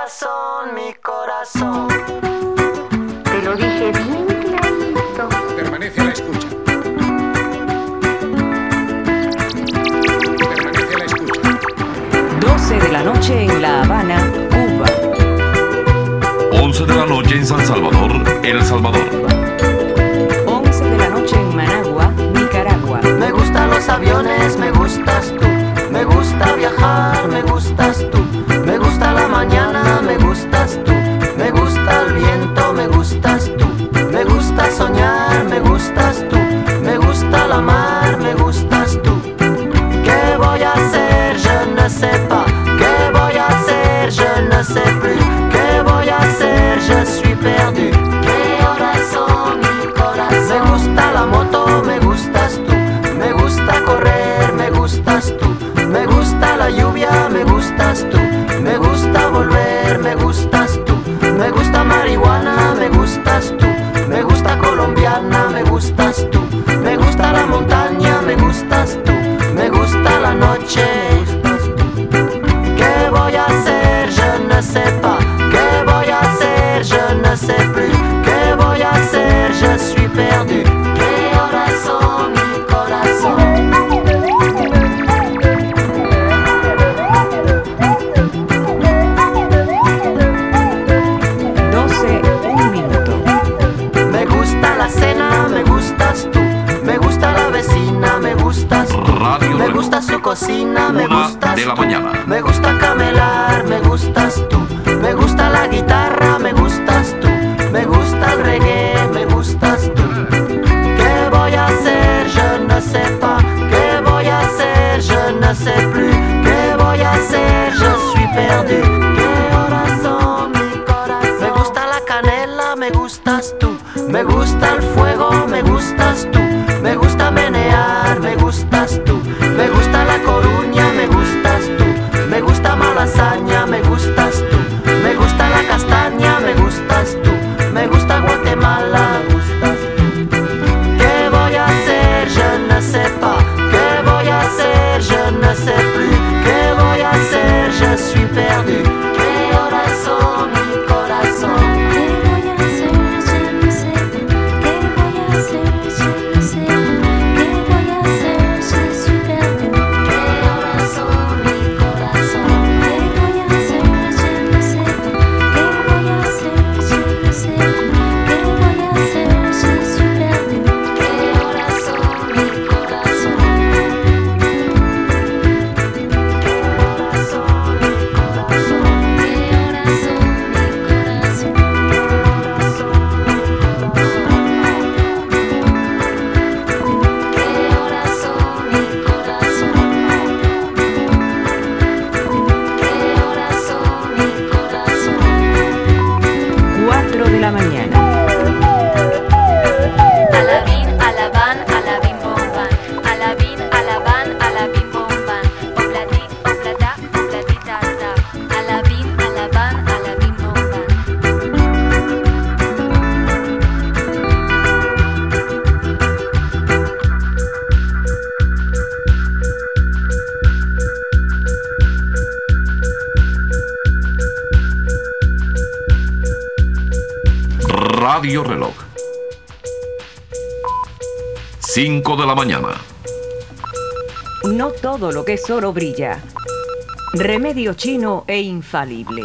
corazón, mi corazón. Te lo dije bien clarito. Permanece a la escucha. Permanece a la escucha. 12 de la noche en La Habana, Cuba. 11 de la noche en San Salvador, El Salvador. 11 de la noche en Managua, Nicaragua. Me gustan los aviones, me gustas tú. Me gusta viajar, me gustas tú. Me gusta la mañana, me gustas tú. Me gusta el viento, me gustas tú. Me gusta soñar, me gustas tú. Me gusta la mar, me gustas tú. ¿Qué voy a hacer? Je ne sais pas. ¿Qué voy a hacer? Je ne sais plus. ¿Qué voy a hacer? Je suis perdu. ¿Qué horas son, mi corazón? Me gusta la moto, me gustas tú. Me gusta correr, me gustas tú. Me gusta la lluvia, me gustas tú. Me gusta volver, me gustas tú. Me gusta marihuana, me gustas tú. Me gusta colombiana, me gustas tú. Me gusta la montaña, me gustas tú. Me gusta la noche, me gustas tú. ¿Qué voy a hacer? Je ne sais pas. ¿Qué voy a hacer? Je ne sais plus. ¿Qué voy a hacer? Je suis perdu. ¿Qué horas son, mi corazón? 12, un minuto. Me gusta la cena, me gustas tú. Me gusta la vecina, me gustas tú. Radio Me Reloj. gusta su cocina, me 1 gustas de la tú. mañana. Me gusta camelar, me gustas tú. Me gusta la guitarra, me gustas tú. Me gusta el reggae, me gustas tú. ¿Qué voy a hacer? Je ne sais pas. ¿Qué voy a hacer? Je ne sais plus. ¿Qué voy a hacer? Je suis perdu. ¿Qué horas son, mi corazón? Me gusta la canela, me gustas tú. Me gusta el fuego, me gustas tú. Me gusta menear, me gustas tú. Me gusta La Coruña, me gustas tú. Me gusta Malasaña, me gustas tú. Me gusta la castaña, me gustas tú. Me gusta Guatemala, me gustas tú. ¿Qué voy a hacer? Je ne sais pas. ¿Qué voy a hacer? Je ne sais plus. ¿Qué voy a hacer? Je suis perdu. ¿Qué horas son, mi corazón? ¿Qué voy a hacer? Je ne sais pas. ¿Qué voy a hacer? Je ne sais pas. ¿Qué voy a hacer? Je suis perdu. ¿Qué horas son, mi corazón? ¿Qué voy a hacer? Je ne sais pas. ¿Qué voy a hacer? Je ne sais pas. ¿Qué voy a hacer? Je suis perdu. ¿Qué horas son, mi corazón? Radio Reloj. 5 de la mañana. No todo lo que es oro brilla. Remedio chino e infalible.